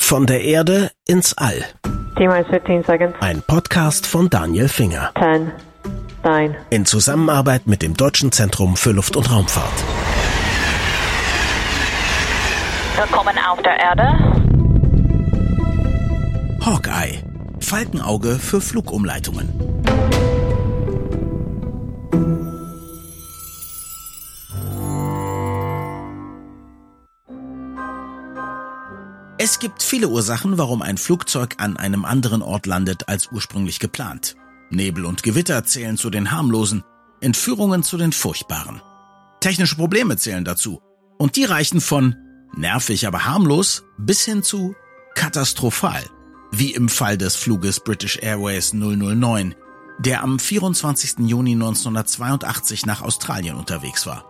Von der Erde ins All. T-minus 15 seconds. Ein Podcast von Daniel Finger. 10, 9. In Zusammenarbeit mit dem Deutschen Zentrum für Luft- und Raumfahrt. Willkommen auf der Erde. Hawkeye. Falkenauge für Flugumleitungen. Es gibt viele Ursachen, warum ein Flugzeug an einem anderen Ort landet als ursprünglich geplant. Nebel und Gewitter zählen zu den harmlosen, Entführungen zu den furchtbaren. Technische Probleme zählen dazu. Und die reichen von nervig, aber harmlos bis hin zu katastrophal. Wie im Fall des Fluges British Airways 009, der am 24. Juni 1982 nach Australien unterwegs war.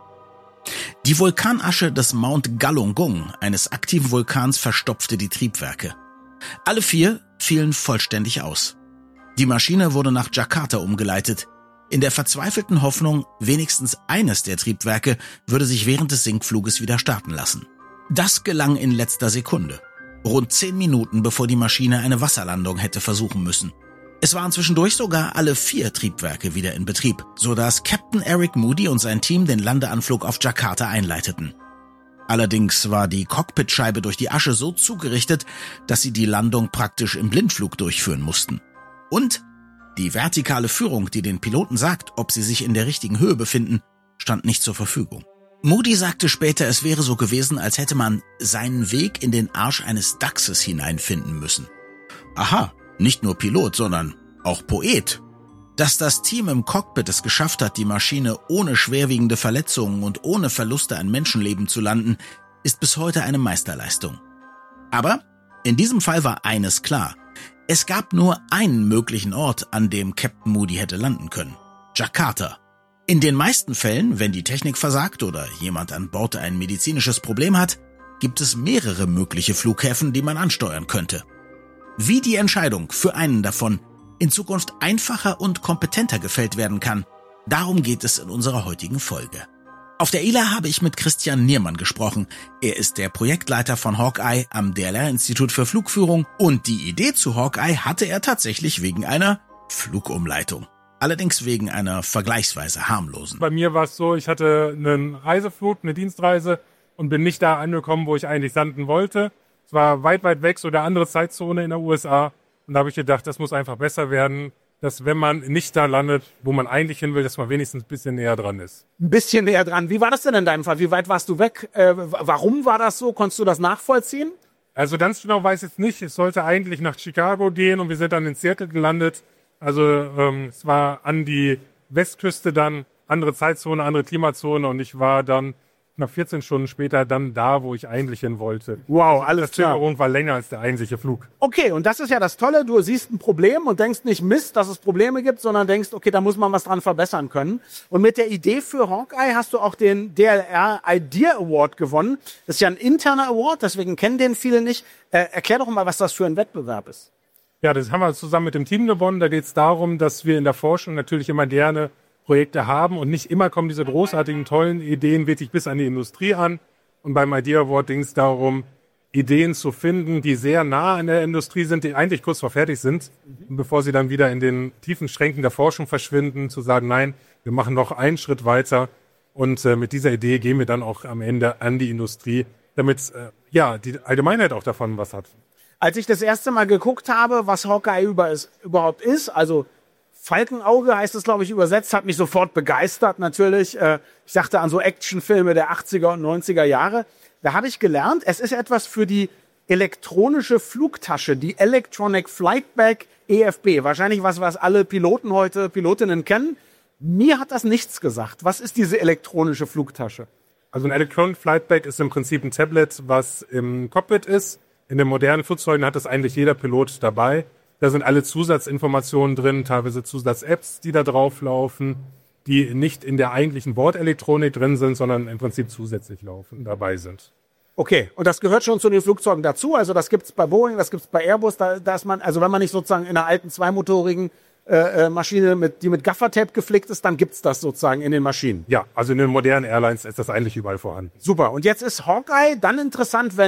Die Vulkanasche des Mount Galunggung, eines aktiven Vulkans, verstopfte die Triebwerke. Alle 4 fielen vollständig aus. Die Maschine wurde nach Jakarta umgeleitet, in der verzweifelten Hoffnung, wenigstens eines der Triebwerke würde sich während des Sinkfluges wieder starten lassen. Das gelang in letzter Sekunde, rund 10 Minuten bevor die Maschine eine Wasserlandung hätte versuchen müssen. Es waren zwischendurch sogar alle 4 Triebwerke wieder in Betrieb, sodass Captain Eric Moody und sein Team den Landeanflug auf Jakarta einleiteten. Allerdings war die Cockpitscheibe durch die Asche so zugerichtet, dass sie die Landung praktisch im Blindflug durchführen mussten. Und die vertikale Führung, die den Piloten sagt, ob sie sich in der richtigen Höhe befinden, stand nicht zur Verfügung. Moody sagte später, es wäre so gewesen, als hätte man seinen Weg in den Arsch eines Dachses hineinfinden müssen. Aha. Nicht nur Pilot, sondern auch Poet. Dass das Team im Cockpit es geschafft hat, die Maschine ohne schwerwiegende Verletzungen und ohne Verluste an Menschenleben zu landen, ist bis heute eine Meisterleistung. Aber in diesem Fall war eines klar. Es gab nur einen möglichen Ort, an dem Captain Moody hätte landen können. Jakarta. In den meisten Fällen, wenn die Technik versagt oder jemand an Bord ein medizinisches Problem hat, gibt es mehrere mögliche Flughäfen, die man ansteuern könnte. Wie die Entscheidung für einen davon in Zukunft einfacher und kompetenter gefällt werden kann, darum geht es in unserer heutigen Folge. Auf der ILA habe ich mit Christian Niermann gesprochen. Er ist der Projektleiter von Hawkeye am DLR-Institut für Flugführung und die Idee zu Hawkeye hatte er tatsächlich wegen einer Flugumleitung. Allerdings wegen einer vergleichsweise harmlosen. Bei mir war es so, ich hatte einen Reiseflug, eine Dienstreise und bin nicht da angekommen, wo ich eigentlich landen wollte. Es war weit, weit weg, so eine andere Zeitzone in der USA. Und da habe ich gedacht, das muss einfach besser werden, dass wenn man nicht da landet, wo man eigentlich hin will, dass man wenigstens ein bisschen näher dran ist. Ein bisschen näher dran. Wie war das denn in deinem Fall? Wie weit warst du weg? Warum war das so? Konntest du das nachvollziehen? Also ganz genau weiß ich jetzt nicht. Es sollte eigentlich nach Chicago gehen und wir sind dann in Seattle gelandet. Also es war an die Westküste dann, andere Zeitzone, andere Klimazone und ich war dann knapp 14 Stunden später dann da, wo ich eigentlich hin wollte. Wow, alles klar. Das Verzögerung war länger als der eigentliche Flug. Okay, und das ist ja das Tolle. Du siehst ein Problem und denkst nicht Mist, dass es Probleme gibt, sondern denkst, okay, da muss man was dran verbessern können. Und mit der Idee für Hawkeye hast du auch den DLR Idea Award gewonnen. Das ist ja ein interner Award, deswegen kennen den viele nicht. Erklär doch mal, was das für ein Wettbewerb ist. Ja, das haben wir zusammen mit dem Team gewonnen. Da geht es darum, dass wir in der Forschung natürlich immer gerne Projekte haben und nicht immer kommen diese großartigen, tollen Ideen wirklich bis an die Industrie an. Und beim Idea Award ging es darum, Ideen zu finden, die sehr nah an der Industrie sind, die eigentlich kurz vor fertig sind. Und bevor sie dann wieder in den tiefen Schränken der Forschung verschwinden, zu sagen, nein, wir machen noch einen Schritt weiter. Und mit dieser Idee gehen wir dann auch am Ende an die Industrie, damit die Allgemeinheit auch davon was hat. Als ich das erste Mal geguckt habe, was Hawkeye überhaupt ist, also Falkenauge heißt es, glaube ich, übersetzt, hat mich sofort begeistert natürlich. Ich dachte an so Actionfilme der 80er und 90er Jahre. Da habe ich gelernt, es ist etwas für die elektronische Flugtasche, die Electronic Flight Bag EFB. Wahrscheinlich was alle Pilotinnen kennen. Mir hat das nichts gesagt. Was ist diese elektronische Flugtasche? Also ein Electronic Flight Bag ist im Prinzip ein Tablet, was im Cockpit ist. In den modernen Flugzeugen hat das eigentlich jeder Pilot dabei. Da sind alle Zusatzinformationen drin, teilweise Zusatz-Apps, die da drauflaufen, die nicht in der eigentlichen Bordelektronik drin sind, sondern im Prinzip zusätzlich dabei sind. Okay, und das gehört schon zu den Flugzeugen dazu? Also das gibt's bei Boeing, das gibt's bei Airbus, da ist man, also wenn man nicht sozusagen in einer alten zweimotorigen Maschine, die mit Gaffertape geflickt ist, dann gibt's das sozusagen in den Maschinen. Ja, also in den modernen Airlines ist das eigentlich überall vorhanden. Super, und jetzt ist Hawkeye dann interessant, wenn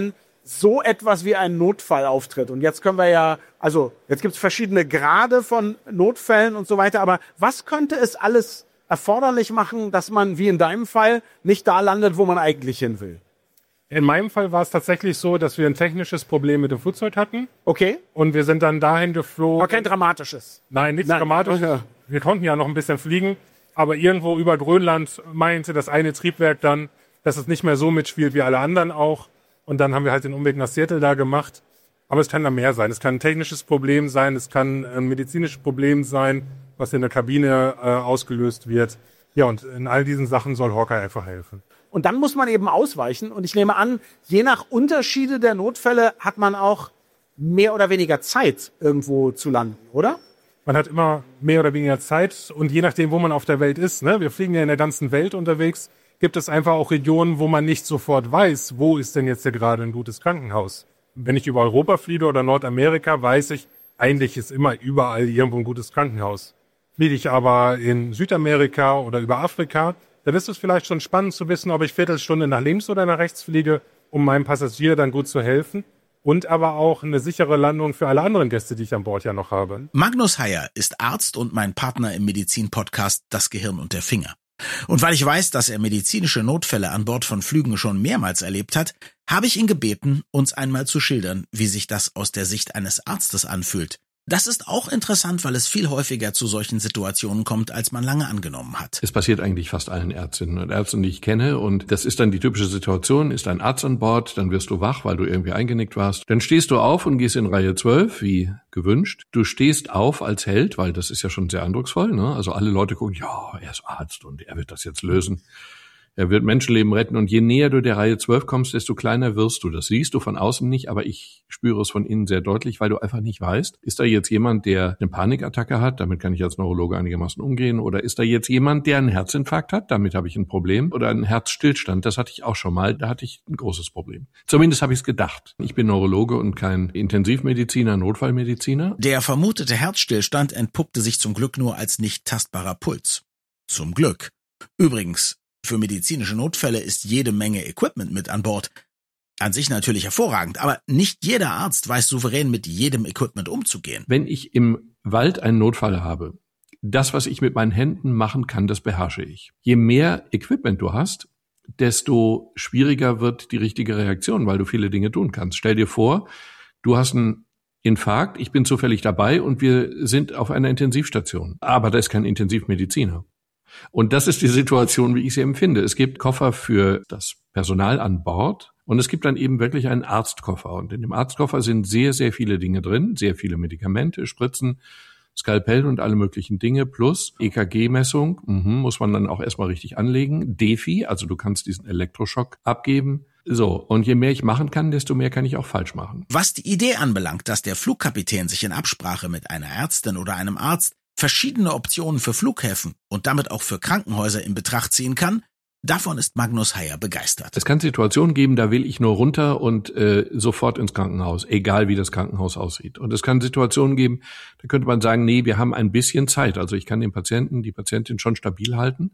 so etwas wie ein Notfall auftritt. Und jetzt können wir jetzt gibt es verschiedene Grade von Notfällen und so weiter, aber was könnte es alles erforderlich machen, dass man, wie in deinem Fall, nicht da landet, wo man eigentlich hin will? In meinem Fall war es tatsächlich so, dass wir ein technisches Problem mit dem Flugzeug hatten. Okay. Und wir sind dann dahin geflogen. Aber kein dramatisches. Nein, nichts Dramatisches. Okay. Wir konnten ja noch ein bisschen fliegen, aber irgendwo über Grönland meinte das eine Triebwerk dann, dass es nicht mehr so mitspielt wie alle anderen auch. Und dann haben wir halt den Umweg nach Seattle da gemacht. Aber es kann da mehr sein. Es kann ein technisches Problem sein, es kann ein medizinisches Problem sein, was in der Kabine ausgelöst wird. Ja, und in all diesen Sachen soll Hawkeye einfach helfen. Und dann muss man eben ausweichen. Und ich nehme an, je nach Unterschiede der Notfälle hat man auch mehr oder weniger Zeit, irgendwo zu landen, oder? Man hat immer mehr oder weniger Zeit. Und je nachdem, wo man auf der Welt ist, ne, wir fliegen ja in der ganzen Welt unterwegs, gibt es einfach auch Regionen, wo man nicht sofort weiß, wo ist denn jetzt hier gerade ein gutes Krankenhaus. Wenn ich über Europa fliege oder Nordamerika, weiß ich, eigentlich ist immer überall irgendwo ein gutes Krankenhaus. Fliege ich aber in Südamerika oder über Afrika, dann ist es vielleicht schon spannend zu wissen, ob ich Viertelstunde nach links oder nach rechts fliege, um meinem Passagier dann gut zu helfen. Und aber auch eine sichere Landung für alle anderen Gäste, die ich an Bord ja noch habe. Magnus Heyer ist Arzt und mein Partner im Medizin-Podcast Das Gehirn und der Finger. Und weil ich weiß, dass er medizinische Notfälle an Bord von Flügen schon mehrmals erlebt hat, habe ich ihn gebeten, uns einmal zu schildern, wie sich das aus der Sicht eines Arztes anfühlt. Das ist auch interessant, weil es viel häufiger zu solchen Situationen kommt, als man lange angenommen hat. Es passiert eigentlich fast allen Ärztinnen und Ärzten, die ich kenne. Und das ist dann die typische Situation, ist ein Arzt an Bord, dann wirst du wach, weil du irgendwie eingenickt warst. Dann stehst du auf und gehst in Reihe 12, wie gewünscht. Du stehst auf als Held, weil das ist ja schon sehr eindrucksvoll, ne? Also alle Leute gucken, ja, er ist Arzt und er wird das jetzt lösen. Er wird Menschenleben retten und je näher du der Reihe 12 kommst, desto kleiner wirst du. Das siehst du von außen nicht, aber ich spüre es von innen sehr deutlich, weil du einfach nicht weißt, ist da jetzt jemand, der eine Panikattacke hat, damit kann ich als Neurologe einigermaßen umgehen, oder ist da jetzt jemand, der einen Herzinfarkt hat, damit habe ich ein Problem, oder einen Herzstillstand, das hatte ich auch schon mal, da hatte ich ein großes Problem. Zumindest habe ich es gedacht. Ich bin Neurologe und kein Intensivmediziner, Notfallmediziner. Der vermutete Herzstillstand entpuppte sich zum Glück nur als nicht tastbarer Puls. Zum Glück. Übrigens, für medizinische Notfälle ist jede Menge Equipment mit an Bord. An sich natürlich hervorragend, aber nicht jeder Arzt weiß souverän mit jedem Equipment umzugehen. Wenn ich im Wald einen Notfall habe, das, was ich mit meinen Händen machen kann, das beherrsche ich. Je mehr Equipment du hast, desto schwieriger wird die richtige Reaktion, weil du viele Dinge tun kannst. Stell dir vor, du hast einen Infarkt, ich bin zufällig dabei und wir sind auf einer Intensivstation. Aber da ist kein Intensivmediziner. Und das ist die Situation, wie ich sie empfinde. Es gibt Koffer für das Personal an Bord und es gibt dann eben wirklich einen Arztkoffer. Und in dem Arztkoffer sind sehr, sehr viele Dinge drin, sehr viele Medikamente, Spritzen, Skalpell und alle möglichen Dinge, plus EKG-Messung, muss man dann auch erstmal richtig anlegen, Defi, also du kannst diesen Elektroschock abgeben. So, und je mehr ich machen kann, desto mehr kann ich auch falsch machen. Was die Idee anbelangt, dass der Flugkapitän sich in Absprache mit einer Ärztin oder einem Arzt verschiedene Optionen für Flughäfen und damit auch für Krankenhäuser in Betracht ziehen kann, davon ist Magnus Heyer begeistert. Es kann Situationen geben, da will ich nur runter und sofort ins Krankenhaus, egal wie das Krankenhaus aussieht. Und es kann Situationen geben, da könnte man sagen, nee, wir haben ein bisschen Zeit. Also ich kann den Patienten, die Patientin schon stabil halten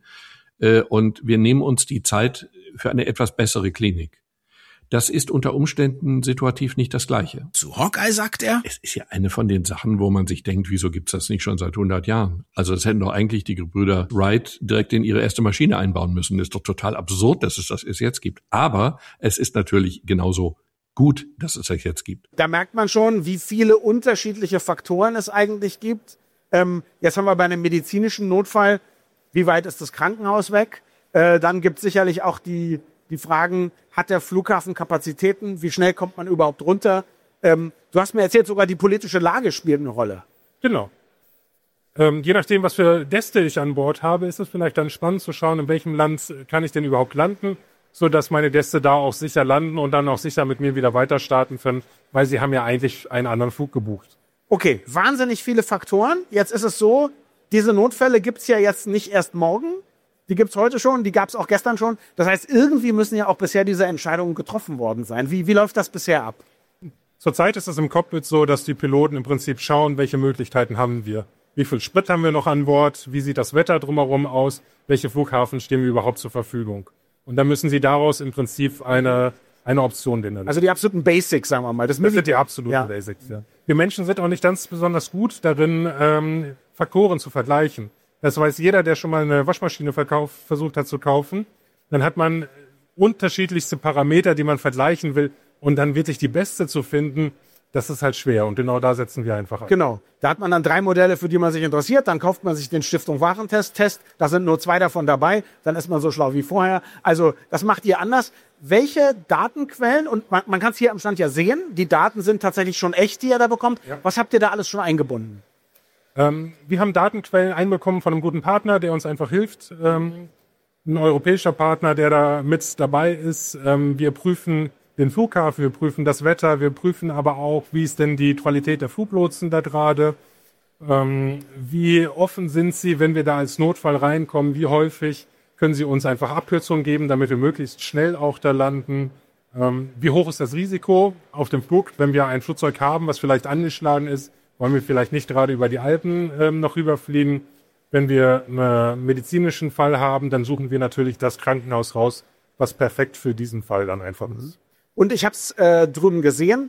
und wir nehmen uns die Zeit für eine etwas bessere Klinik. Das ist unter Umständen situativ nicht das Gleiche. Zu Hawkeye sagt er: Es ist ja eine von den Sachen, wo man sich denkt, wieso gibt's das nicht schon seit 100 Jahren? Also das hätten doch eigentlich die Gebrüder Wright direkt in ihre erste Maschine einbauen müssen. Das ist doch total absurd, dass es das jetzt gibt. Aber es ist natürlich genauso gut, dass es das jetzt gibt. Da merkt man schon, wie viele unterschiedliche Faktoren es eigentlich gibt. Jetzt haben wir bei einem medizinischen Notfall, wie weit ist das Krankenhaus weg? Dann gibt es sicherlich auch die Fragen, hat der Flughafen Kapazitäten? Wie schnell kommt man überhaupt runter? Du hast mir erzählt, sogar die politische Lage spielt eine Rolle. Genau. Je nachdem, was für Gäste ich an Bord habe, ist es vielleicht dann spannend zu schauen, in welchem Land kann ich denn überhaupt landen, sodass meine Gäste da auch sicher landen und dann auch sicher mit mir wieder weiter starten können, weil sie haben ja eigentlich einen anderen Flug gebucht. Okay, wahnsinnig viele Faktoren. Jetzt ist es so, diese Notfälle gibt's ja jetzt nicht erst morgen. Die gibt's heute schon, die gab's auch gestern schon. Das heißt, irgendwie müssen ja auch bisher diese Entscheidungen getroffen worden sein. Wie läuft das bisher ab? Zurzeit ist es im Cockpit so, dass die Piloten im Prinzip schauen, welche Möglichkeiten haben wir. Wie viel Sprit haben wir noch an Bord? Wie sieht das Wetter drumherum aus? Welche Flughafen stehen mir überhaupt zur Verfügung? Und dann müssen sie daraus im Prinzip eine eine Option, den er Also die absoluten Basics, sagen wir mal. Das sind die absoluten Basics, ja. Wir Menschen sind auch nicht ganz besonders gut darin, Faktoren zu vergleichen. Das weiß jeder, der schon mal eine Waschmaschine versucht hat zu kaufen. Dann hat man unterschiedlichste Parameter, die man vergleichen will. Und dann wirklich die beste zu finden, das ist halt schwer. Und genau da setzen wir einfach an. Genau. Da hat man dann 3 Modelle, für die man sich interessiert. Dann kauft man sich den Stiftung Warentest. Da sind nur 2 davon dabei. Dann ist man so schlau wie vorher. Also das macht ihr anders. Welche Datenquellen, und man kann es hier am Stand ja sehen, die Daten sind tatsächlich schon echt, die ihr da bekommt. Ja. Was habt ihr da alles schon eingebunden? Wir haben Datenquellen einbekommen von einem guten Partner, der uns einfach hilft. Ein europäischer Partner, der da mit dabei ist. Wir prüfen den Flughafen, wir prüfen das Wetter, wir prüfen aber auch, wie ist denn die Qualität der Fluglotsen da gerade. Wie offen sind sie, wenn wir da als Notfall reinkommen? Wie häufig können sie uns einfach Abkürzungen geben, damit wir möglichst schnell auch da landen? Wie hoch ist das Risiko auf dem Flug, wenn wir ein Flugzeug haben, was vielleicht angeschlagen ist? Wollen wir vielleicht nicht gerade über die Alpen noch rüberfliegen? Wenn wir einen medizinischen Fall haben, dann suchen wir natürlich das Krankenhaus raus, was perfekt für diesen Fall dann einfach ist. Und ich habe es drüben gesehen,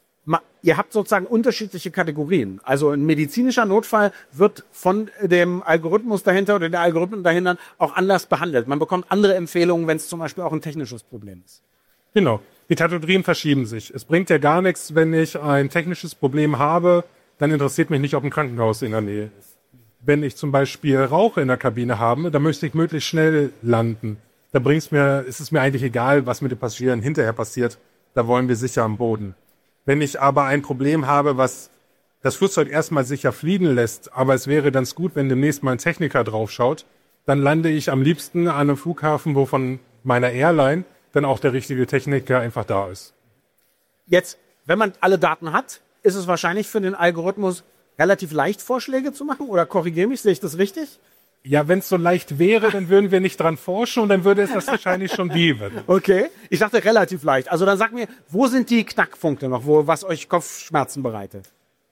ihr habt sozusagen unterschiedliche Kategorien. Also ein medizinischer Notfall wird von dem Algorithmus dahinter oder der Algorithmen dahinter auch anders behandelt. Man bekommt andere Empfehlungen, wenn es zum Beispiel auch ein technisches Problem ist. Genau, die Kategorien verschieben sich. Es bringt ja gar nichts, wenn ich ein technisches Problem habe, dann interessiert mich nicht, ob ein Krankenhaus in der Nähe ist. Wenn ich zum Beispiel Rauch in der Kabine habe, dann möchte ich möglichst schnell landen. Da ist es mir eigentlich egal, was mit den Passagieren hinterher passiert. Da wollen wir sicher am Boden. Wenn ich aber ein Problem habe, was das Flugzeug erstmal sicher fliegen lässt, aber es wäre ganz gut, wenn demnächst mal ein Techniker draufschaut, dann lande ich am liebsten an einem Flughafen, wo von meiner Airline dann auch der richtige Techniker einfach da ist. Jetzt, wenn man alle Daten hat, ist es wahrscheinlich für den Algorithmus relativ leicht, Vorschläge zu machen? Oder korrigiere mich, sehe ich das richtig? Ja, wenn es so leicht wäre, dann würden wir nicht dran forschen und dann würde es das wahrscheinlich schon geben. Okay, ich dachte relativ leicht. Also dann sag mir, wo sind die Knackpunkte noch, was euch Kopfschmerzen bereitet?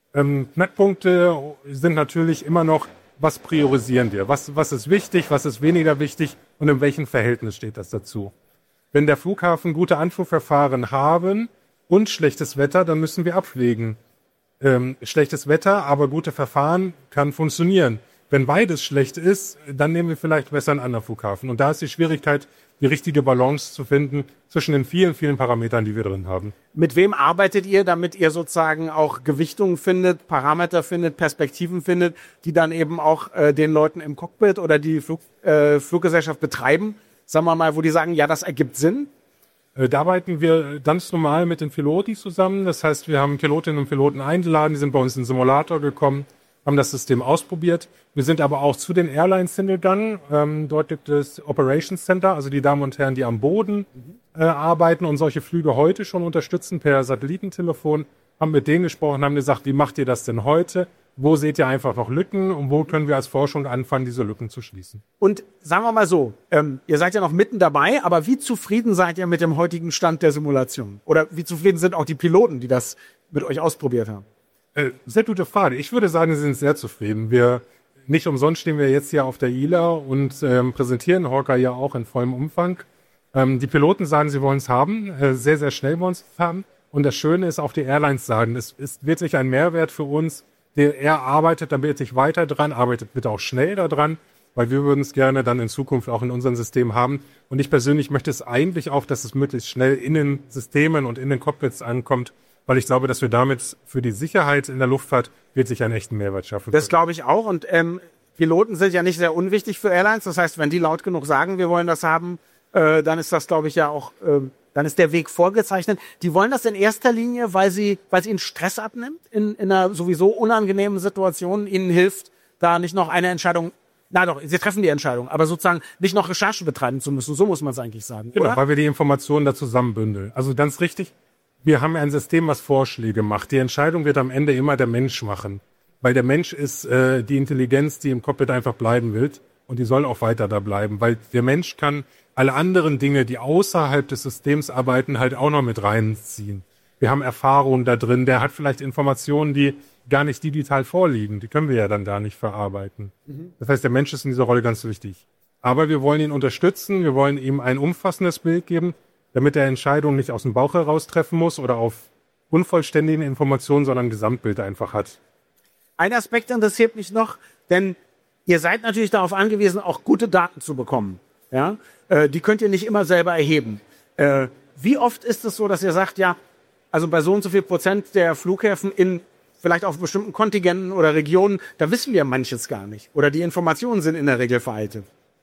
Knackpunkte sind natürlich immer noch, was priorisieren wir? Was ist wichtig, was ist weniger wichtig und in welchem Verhältnis steht das dazu? Wenn der Flughafen gute Anflugverfahren haben und schlechtes Wetter, dann müssen wir abwägen. Schlechtes Wetter, aber gute Verfahren kann funktionieren. Wenn beides schlecht ist, dann nehmen wir vielleicht besser einen anderen Flughafen. Und da ist die Schwierigkeit, die richtige Balance zu finden zwischen den vielen, vielen Parametern, die wir drin haben. Mit wem arbeitet ihr, damit ihr sozusagen auch Gewichtungen findet, Parameter findet, Perspektiven findet, die dann eben auch den Leuten im Cockpit oder die Fluggesellschaft betreiben? Sagen wir mal, wo die sagen, ja, das ergibt Sinn. Da arbeiten wir ganz normal mit den Piloten zusammen. Das heißt, wir haben Pilotinnen und Piloten eingeladen, die sind bei uns in den Simulator gekommen, haben das System ausprobiert. Wir sind aber auch zu den Airlines hingegangen. Dort gibt es Operations Center, also die Damen und Herren, die am Boden arbeiten und solche Flüge heute schon unterstützen per Satellitentelefon. Haben mit denen gesprochen, haben gesagt, wie macht ihr das denn heute? Wo seht ihr einfach noch Lücken und wo können wir als Forschung anfangen, diese Lücken zu schließen? Und sagen wir mal so, ihr seid ja noch mitten dabei, aber wie zufrieden seid ihr mit dem heutigen Stand der Simulation? Oder wie zufrieden sind auch die Piloten, die das mit euch ausprobiert haben? Sehr gute Frage. Ich würde sagen, sie sind sehr zufrieden. Nicht umsonst stehen wir jetzt hier auf der ILA und präsentieren Hawkeye ja auch in vollem Umfang. Die Piloten sagen, sie wollen es haben, sehr, sehr schnell wollen sie es haben. Und das Schöne ist, auch die Airlines sagen, es ist wirklich ein Mehrwert für uns. Er arbeitet da wirklich weiter dran, arbeitet bitte auch schnell daran, weil wir würden es gerne dann in Zukunft auch in unserem System haben. Und ich persönlich möchte es eigentlich auch, dass es möglichst schnell in den Systemen und in den Cockpits ankommt, weil ich glaube, dass wir damit für die Sicherheit in der Luftfahrt wirklich einen echten Mehrwert schaffen können. Das glaube ich auch. Und Piloten sind ja nicht sehr unwichtig für Airlines. Das heißt, wenn die laut genug sagen, wir wollen das haben, dann ist das, glaube ich, ja auch, dann ist der Weg vorgezeichnet. Die wollen das in erster Linie, weil sie ihnen Stress abnimmt, in einer sowieso unangenehmen Situation, ihnen hilft, da nicht noch eine Entscheidung, sie treffen die Entscheidung, aber sozusagen nicht noch Recherche betreiben zu müssen. So muss man es eigentlich sagen. Genau, oder? Weil wir die Informationen da zusammenbündeln. Also ganz richtig. Wir haben ein System, was Vorschläge macht. Die Entscheidung wird am Ende immer der Mensch machen. Weil der Mensch ist die Intelligenz, die im Cockpit einfach bleiben will. Und die soll auch weiter da bleiben. Weil der Mensch kann alle anderen Dinge, die außerhalb des Systems arbeiten, halt auch noch mit reinziehen. Wir haben Erfahrungen da drin. Der hat vielleicht Informationen, die gar nicht digital vorliegen. Die können wir ja dann da nicht verarbeiten. Das heißt, der Mensch ist in dieser Rolle ganz wichtig. Aber wir wollen ihn unterstützen. Wir wollen ihm ein umfassendes Bild geben. damit er Entscheidungen nicht aus dem Bauch heraus treffen muss oder auf unvollständigen Informationen, sondern ein Gesamtbild einfach hat. Ein Aspekt interessiert mich noch, denn ihr seid natürlich darauf angewiesen, auch gute Daten zu bekommen. Ja? Die könnt ihr nicht immer selber erheben. Wie oft ist es so, dass ihr sagt, ja, also bei so und so viel Prozent der Flughäfen in vielleicht auf bestimmten Kontingenten oder Regionen, da wissen wir manches gar nicht. Oder die Informationen sind in der Regel veraltet.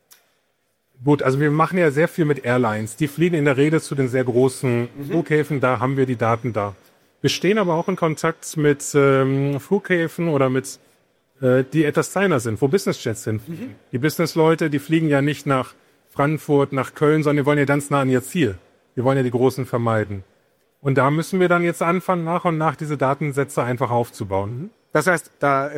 Gut, also wir machen ja sehr viel mit Airlines. Die fliegen in der Regel zu den sehr großen Flughäfen, da haben wir die Daten da. Wir stehen aber auch in Kontakt mit Flughäfen oder mit, die etwas kleiner sind, wo Businessjets sind. Die Businessleute, die fliegen ja nicht nach Frankfurt, nach Köln, sondern die wollen ja ganz nah an ihr Ziel. Die wollen ja die Großen vermeiden. Und da müssen wir dann jetzt anfangen, nach und nach diese Datensätze einfach aufzubauen. Das heißt,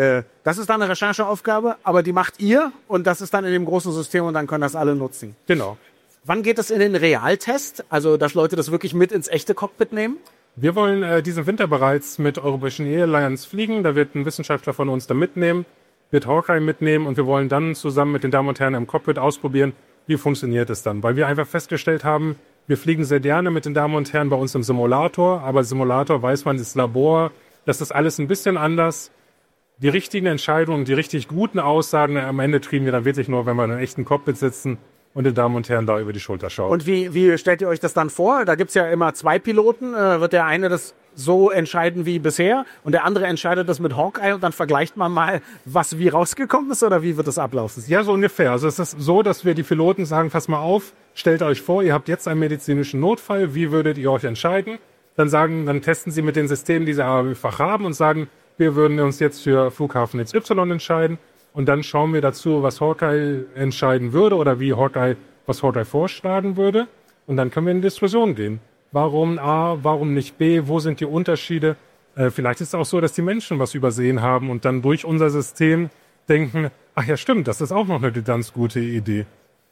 das ist dann eine Rechercheaufgabe, aber die macht ihr und das ist dann in dem großen System und dann können das alle nutzen. Genau. Wann geht es in den Realtest? Also, dass Leute das wirklich mit ins echte Cockpit nehmen? Wir wollen diesen Winter bereits mit Europäischen Airlines fliegen. Da wird ein Wissenschaftler von uns da mitnehmen, wird Hawkeye mitnehmen und wir wollen dann zusammen mit den Damen und Herren im Cockpit ausprobieren, wie funktioniert es dann. Weil wir einfach festgestellt haben, wir fliegen sehr gerne mit den Damen und Herren bei uns im Simulator, aber Simulator weiß man, das Labor, das ist alles ein bisschen anders. Die richtigen Entscheidungen, die richtig guten Aussagen am Ende kriegen wir dann wirklich nur, wenn wir in einem echten Cockpit sitzen und den Damen und Herren da über die Schulter schauen. Und wie stellt ihr euch das dann vor? Da gibt's ja immer zwei Piloten. Wird der eine das so entscheiden wie bisher und der andere entscheidet das mit Hawkeye und dann vergleicht man mal, was wie rausgekommen ist oder wie wird das ablaufen? Ja, so ungefähr. Also es ist so, dass wir die Piloten sagen, pass mal auf, stellt euch vor, ihr habt jetzt einen medizinischen Notfall, wie würdet ihr euch entscheiden? Dann testen sie mit den Systemen, die sie einfach haben und sagen, wir würden uns jetzt für Flughafen XY entscheiden und dann schauen wir dazu, was Hawkeye entscheiden würde oder was Hawkeye vorschlagen würde und dann können wir in die Diskussion gehen. Warum A, warum nicht B, wo sind die Unterschiede? Vielleicht ist es auch so, dass die Menschen was übersehen haben und dann durch unser System denken, ach ja stimmt, das ist auch noch eine ganz gute Idee.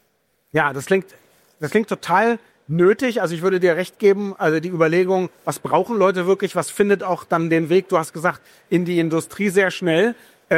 Ja, das klingt total nötig. Also ich würde dir recht geben, also die Überlegung, was brauchen Leute wirklich, was findet auch dann den Weg, du hast gesagt, in die Industrie sehr schnell.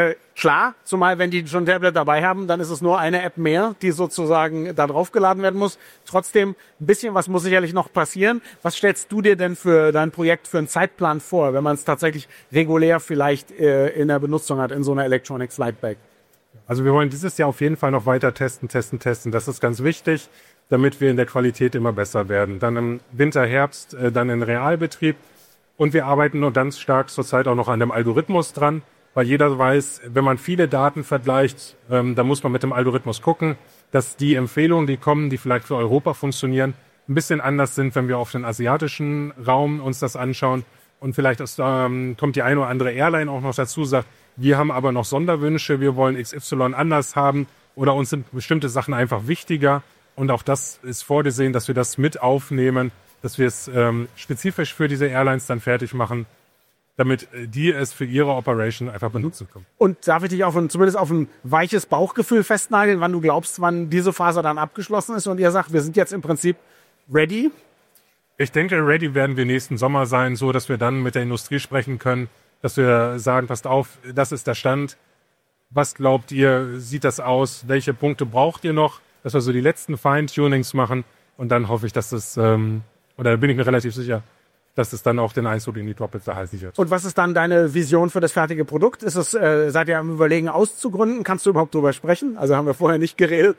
Klar, zumal wenn die schon ein Tablet dabei haben, dann ist es nur eine App mehr, die sozusagen da draufgeladen werden muss. Trotzdem, ein bisschen was muss sicherlich noch passieren. Was stellst du dir denn für dein Projekt für einen Zeitplan vor, wenn man es tatsächlich regulär vielleicht in der Benutzung hat, in so einer Electronic Flight Bag? Also wir wollen dieses Jahr auf jeden Fall noch weiter testen. Das ist ganz wichtig, damit wir in der Qualität immer besser werden. Dann im Winter, Herbst, dann in Realbetrieb. Und wir arbeiten nur ganz stark zurzeit auch noch an dem Algorithmus dran, weil jeder weiß, wenn man viele Daten vergleicht, da muss man mit dem Algorithmus gucken, dass die Empfehlungen, die kommen, die vielleicht für Europa funktionieren, ein bisschen anders sind, wenn wir auf den asiatischen Raum uns das anschauen. Und vielleicht kommt die eine oder andere Airline auch noch dazu, sagt, wir haben aber noch Sonderwünsche, wir wollen XY anders haben oder uns sind bestimmte Sachen einfach wichtiger. Und auch das ist vorgesehen, dass wir das mit aufnehmen, dass wir es spezifisch für diese Airlines dann fertig machen, damit die es für ihre Operation einfach benutzen können. Und darf ich dich zumindest auf ein weiches Bauchgefühl festnageln, wann du glaubst, wann diese Phase dann abgeschlossen ist und ihr sagt, wir sind jetzt im Prinzip ready? Ich denke, ready werden wir nächsten Sommer sein, so dass wir dann mit der Industrie sprechen können, dass wir sagen, passt auf, das ist der Stand. Was glaubt ihr, sieht das aus? Welche Punkte braucht ihr noch? Dass wir so die letzten Feintunings machen und dann hoffe ich, dass das, oder bin ich mir relativ sicher, dass es dann auch den Einzug in die Droplet erhalten wird. Und was ist dann deine Vision für das fertige Produkt? Ist es, seid ihr am Überlegen auszugründen? Kannst du überhaupt drüber sprechen? Also haben wir vorher nicht geredet.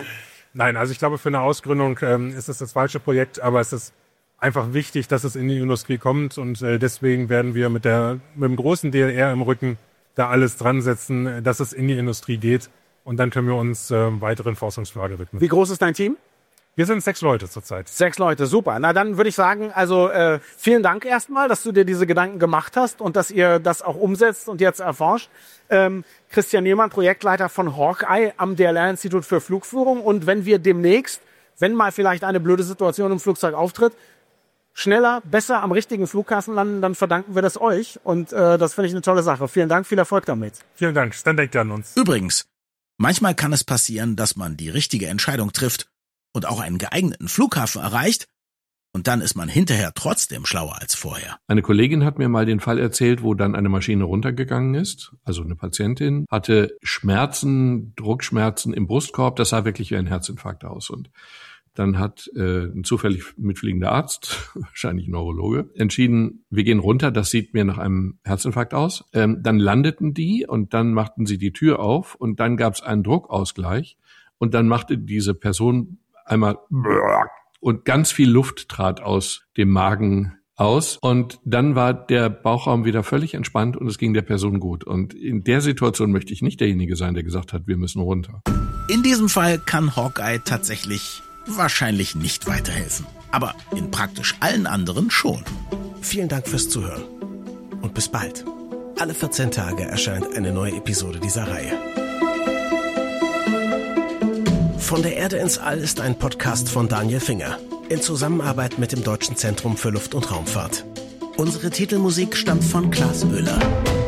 Nein, also ich glaube, für eine Ausgründung ist es das falsche Projekt, aber es ist einfach wichtig, dass es in die Industrie kommt und deswegen werden wir mit dem großen DLR im Rücken da alles dran setzen, dass es in die Industrie geht und dann können wir uns weiteren Forschungsfragen widmen. Wie groß ist dein Team? Wir sind 6 Leute zurzeit. 6 Leute, super. Na dann würde ich sagen, also vielen Dank erstmal, dass du dir diese Gedanken gemacht hast und dass ihr das auch umsetzt und jetzt erforscht. Christian Niemann, Projektleiter von Hawkeye am DLR-Institut für Flugführung. Und wenn wir demnächst, wenn mal vielleicht eine blöde Situation im Flugzeug auftritt, schneller, besser am richtigen Flughafen landen, dann verdanken wir das euch. Und das finde ich eine tolle Sache. Vielen Dank, viel Erfolg damit. Vielen Dank, dann denkt ihr an uns. Übrigens, manchmal kann es passieren, dass man die richtige Entscheidung trifft und auch einen geeigneten Flughafen erreicht, und dann ist man hinterher trotzdem schlauer als vorher. Eine Kollegin hat mir mal den Fall erzählt, wo dann eine Maschine runtergegangen ist, also eine Patientin, hatte Schmerzen, Druckschmerzen im Brustkorb, das sah wirklich wie ein Herzinfarkt aus. Und Dann hat ein zufällig mitfliegender Arzt, wahrscheinlich Neurologe, entschieden, wir gehen runter, das sieht mir nach einem Herzinfarkt aus. Dann landeten die und dann machten sie die Tür auf und dann gab es einen Druckausgleich und dann machte diese Person einmal und ganz viel Luft trat aus dem Magen aus und dann war der Bauchraum wieder völlig entspannt und es ging der Person gut. Und in der Situation möchte ich nicht derjenige sein, der gesagt hat, wir müssen runter. In diesem Fall kann Hawkeye tatsächlich wahrscheinlich nicht weiterhelfen. Aber in praktisch allen anderen schon. Vielen Dank fürs Zuhören und bis bald. Alle 14 Tage erscheint eine neue Episode dieser Reihe. Von der Erde ins All ist ein Podcast von Daniel Finger in Zusammenarbeit mit dem Deutschen Zentrum für Luft- und Raumfahrt. Unsere Titelmusik stammt von Klaas Oehler.